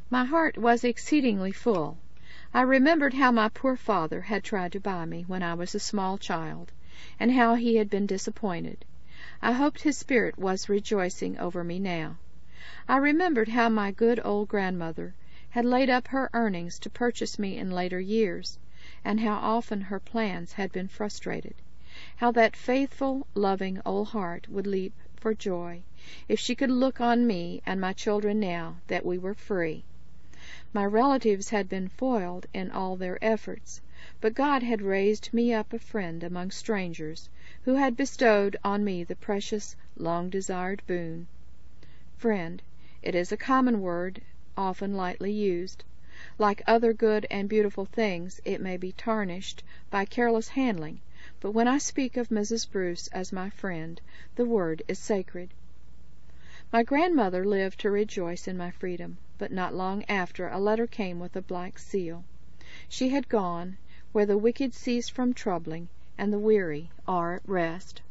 My heart was exceedingly full. I remembered how my poor father had tried to buy me when I was a small child, and how he had been disappointed. I hoped his spirit was rejoicing over me now. I remembered how my good old grandmother had laid up her earnings to purchase me in later years, and how often her plans had been frustrated. How that faithful, loving old heart would leap for joy if she could look on me and my children now that we were free. My relatives had been foiled in all their efforts, but God had raised me up a friend among strangers, who had bestowed on me the precious, long-desired boon. Friend, it is a common word, often lightly used. Like other good and beautiful things, it may be tarnished by careless handling, but when I speak of Mrs. Bruce as my friend, the word is sacred. My grandmother lived to rejoice in my freedom, but not long after a letter came with a black seal. She had gone where the wicked cease from troubling, and the weary are at rest.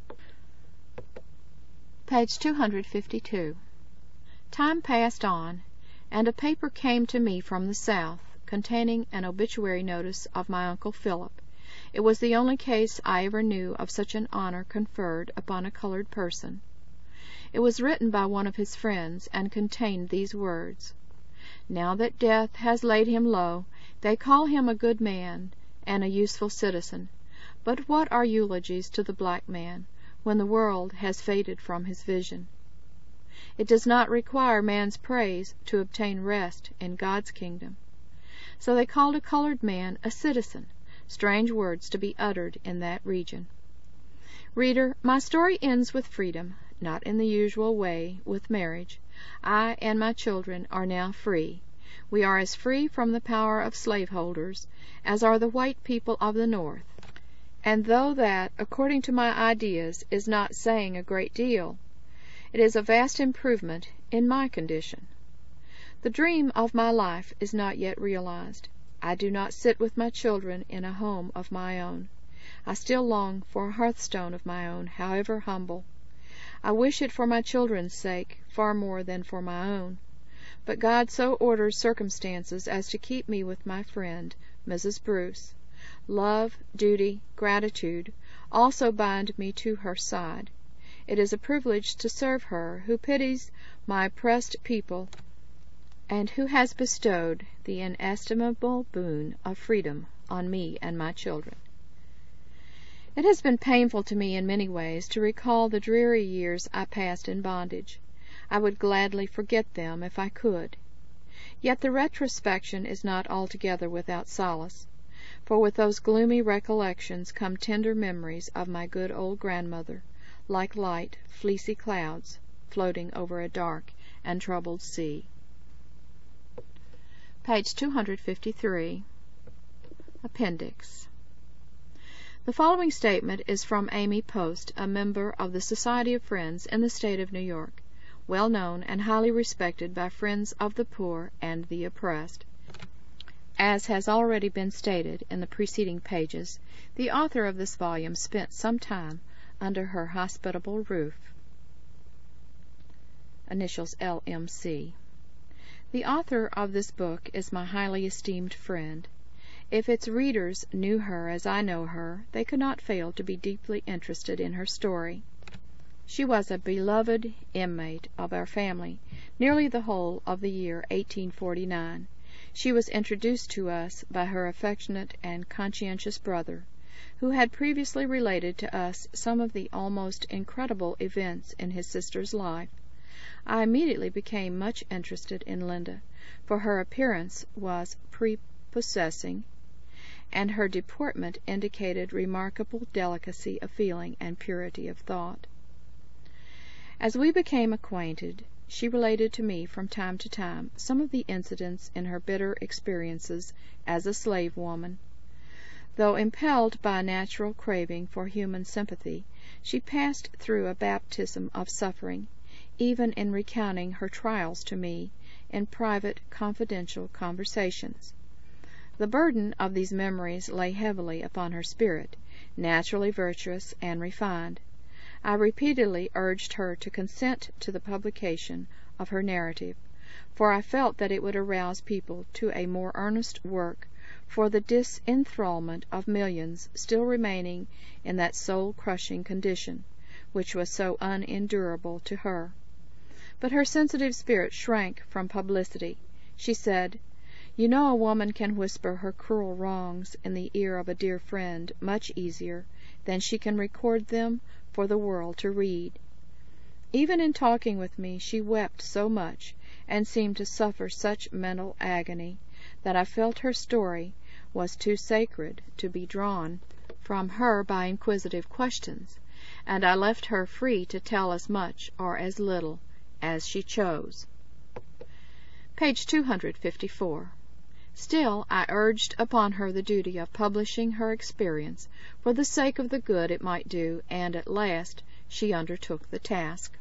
Page 252. Time passed on, and a paper came to me from the South, containing an obituary notice of my Uncle Philip. It was the only case I ever knew of such an honor conferred upon a colored person. It was written by one of his friends, and contained these words: "Now that death has laid him low, they call him a good man and a useful citizen. But what are eulogies to the black man, when the world has faded from his vision? It does not require man's praise to obtain rest in God's kingdom." So they called a colored man a citizen, strange words to be uttered in that region. Reader, my story ends with freedom, not in the usual way, with marriage. I and my children are now free. We are as free from the power of slaveholders as are the white people of the North. And though that, according to my ideas, is not saying a great deal, it is a vast improvement in my condition. The dream of my life is not yet realized. I do not sit with my children in a home of my own. I still long for a hearthstone of my own, however humble. I wish it for my children's sake far more than for my own. But God so orders circumstances as to keep me with my friend, Mrs. Bruce. Love, duty, gratitude also bind me to her side. It is a privilege to serve her who pities my oppressed people, and who has bestowed the inestimable boon of freedom on me and my children. It has been painful to me in many ways to recall the dreary years I passed in bondage. I would gladly forget them if I could. Yet the retrospection is not altogether without solace, for with those gloomy recollections come tender memories of my good old grandmother, like light, fleecy clouds floating over a dark and troubled sea. Page 253. Appendix. The following statement is from Amy Post, a member of the Society of Friends in the state of New York, well known and highly respected by friends of the poor and the oppressed. As has already been stated in the preceding pages, the author of this volume spent some time under her hospitable roof. Initials LMC. The author of this book is my highly esteemed friend. If its readers knew her as I know her, they could not fail to be deeply interested in her story. She was a beloved inmate of our family nearly the whole of the year 1849. She was introduced to us by her affectionate and conscientious brother, who had previously related to us some of the almost incredible events in his sister's life. I immediately became much interested in Linda, for her appearance was prepossessing, and her deportment indicated remarkable delicacy of feeling and purity of thought. As we became acquainted, she related to me from time to time some of the incidents in her bitter experiences as a slave woman. Though impelled by a natural craving for human sympathy, she passed through a baptism of suffering, even in recounting her trials to me in private, confidential conversations. The burden of these memories lay heavily upon her spirit, naturally virtuous and refined. I repeatedly urged her to consent to the publication of her narrative, for I felt that it would arouse people to a more earnest work for the disenthrallment of millions still remaining in that soul-crushing condition, which was so unendurable to her. But her sensitive spirit shrank from publicity. She said, "You know a woman can whisper her cruel wrongs in the ear of a dear friend much easier than she can record them for the world to read." Even in talking with me she wept so much, and seemed to suffer such mental agony, that I felt her story was too sacred to be drawn from her by inquisitive questions, and I left her free to tell as much or as little as she chose. Page 254. Still I urged upon her the duty of publishing her experience for the sake of the good it might do, and at last she undertook the task.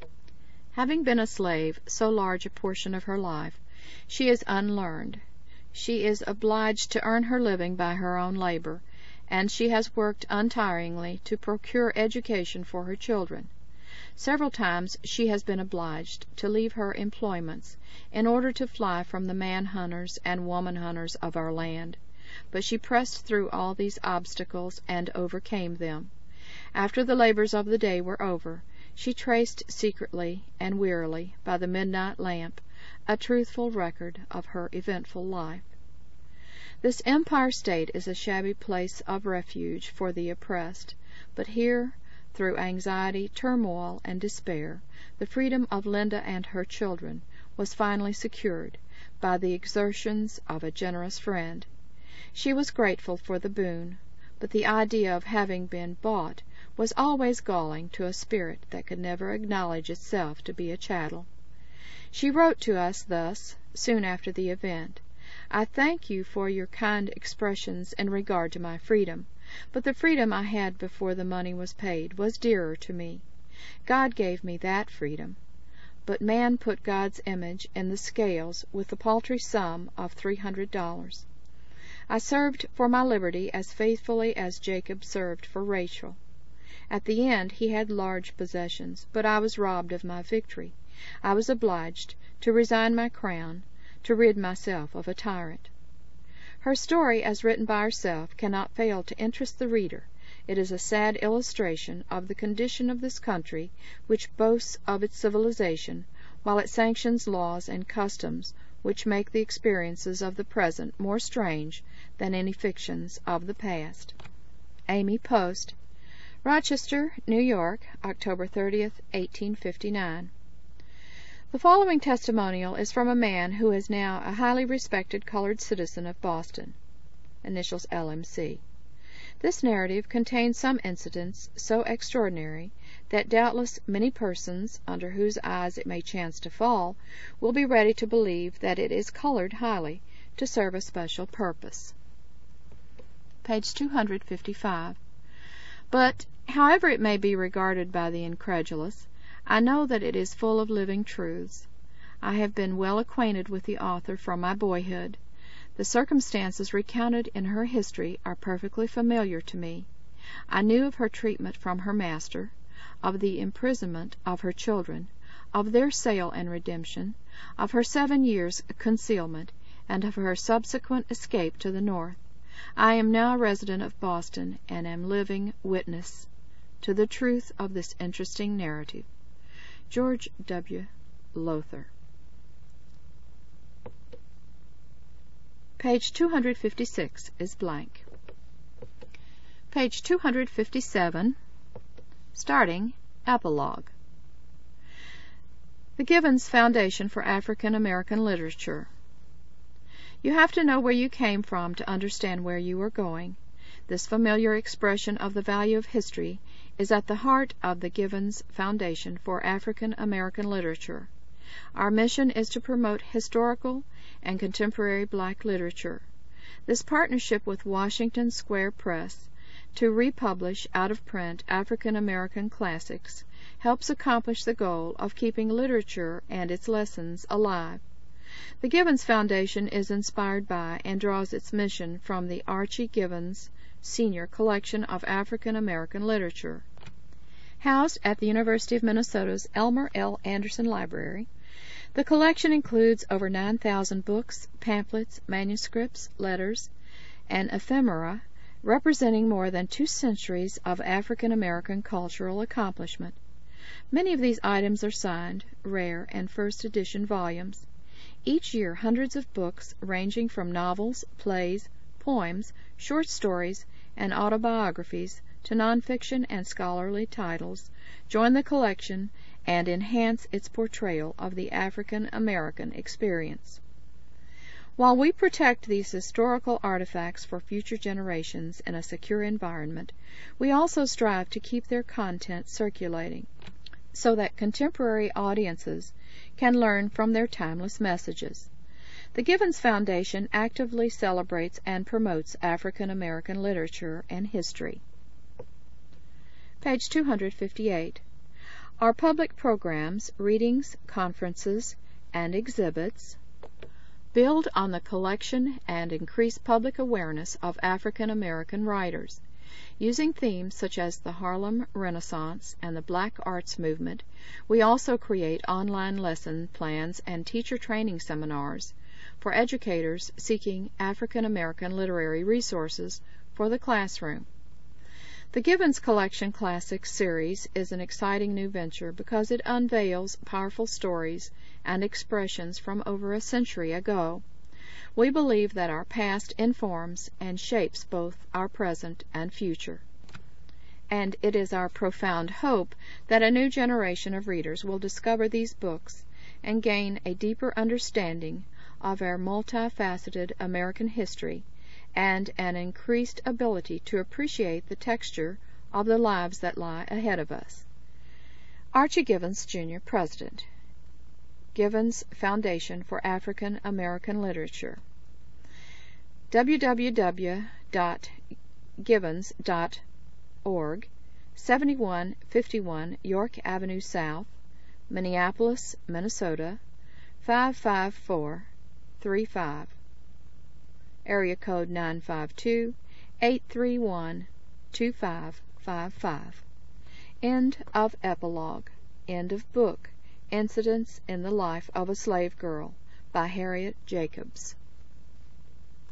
Having been a slave so large a portion of her life, she is unlearned. She is obliged to earn her living by her own labor, and she has worked untiringly to procure education for her children. Several times she has been obliged to leave her employments in order to fly from the man-hunters and woman-hunters of our land, but she pressed through all these obstacles and overcame them. After the labors of the day were over, she traced secretly and wearily by the midnight lamp a truthful record of her eventful life. This Empire State is a shabby place of refuge for the oppressed, but here, through anxiety, turmoil, and despair, the freedom of Linda and her children was finally secured by the exertions of a generous friend. She was grateful for the boon, but the idea of having been bought was always galling to a spirit that could never acknowledge itself to be a chattel. She wrote to us thus, soon after the event: "I thank you for your kind expressions in regard to my freedom, but the freedom I had before the money was paid was dearer to me. God gave me that freedom, but man put God's image in the scales with the paltry sum of $300. I served for my liberty as faithfully as Jacob served for Rachel. At the end he had large possessions, but I was robbed of my victory. I was obliged to resign my crown, to rid myself of a tyrant." Her story, as written by herself, cannot fail to interest the reader. It is a sad illustration of the condition of this country, which boasts of its civilization, while it sanctions laws and customs which make the experiences of the present more strange than any fictions of the past. Amy Post, Rochester, New York, October 30th, 1859. The following testimonial is from a man who is now a highly respected colored citizen of Boston. Initials LMC. This narrative contains some incidents so extraordinary that doubtless many persons, under whose eyes it may chance to fall, will be ready to believe that it is colored highly to serve a special purpose. Page 255. But, however it may be regarded by the incredulous, I know that it is full of living truths. I have been well acquainted with the author from my boyhood. The circumstances recounted in her history are perfectly familiar to me. I knew of her treatment from her master, of the imprisonment of her children, of their sale and redemption, of her 7 years' concealment, and of her subsequent escape to the North. I am now a resident of Boston, and am living witness to the truth of this interesting narrative. George W. Lowther. Page 256 is blank. Page 257, starting Epilogue. The Gibbons Foundation for African American Literature. You have to know where you came from to understand where you are going. This familiar expression of the value of history is at the heart of the Gibbons Foundation for African American Literature. Our mission is to promote historical and contemporary black literature. This partnership with Washington Square Press to republish out-of-print African American classics helps accomplish the goal of keeping literature and its lessons alive. The Gibbons Foundation is inspired by and draws its mission from the Archie Gibbons Senior Collection of African American Literature. Housed at the University of Minnesota's Elmer L. Anderson Library, The collection includes over 9,000 books, pamphlets, manuscripts, letters, and ephemera representing more than 2 centuries of African American cultural accomplishment. Many of these items are signed, rare, and first edition volumes. Each year hundreds of books, ranging from novels, plays, poems, short stories, and autobiographies to nonfiction and scholarly titles, join the collection and enhance its portrayal of the African American experience. While we protect these historical artifacts for future generations in a secure environment, we also strive to keep their content circulating so that contemporary audiences can learn from their timeless messages. The Givens Foundation actively celebrates and promotes African American literature and history. Page 258. Our public programs, readings, conferences, and exhibits build on the collection and increase public awareness of African American writers. Using themes such as the Harlem Renaissance and the Black Arts Movement, we also create online lesson plans and teacher training seminars for educators seeking African American literary resources for the classroom. The Givens Collection Classics series is an exciting new venture because it unveils powerful stories and expressions from over a century ago. We believe that our past informs and shapes both our present and future. And it is our profound hope that a new generation of readers will discover these books and gain a deeper understanding of our multifaceted American history and an increased ability to appreciate the texture of the lives that lie ahead of us. Archie Givens, Jr., President, Givens Foundation for African American Literature. www.givens.org, 7151 York Avenue South, Minneapolis, Minnesota, 55435. Area code 952-831-2555. End of epilogue. End of book. Incidents in the Life of a Slave Girl by Harriet Jacobs.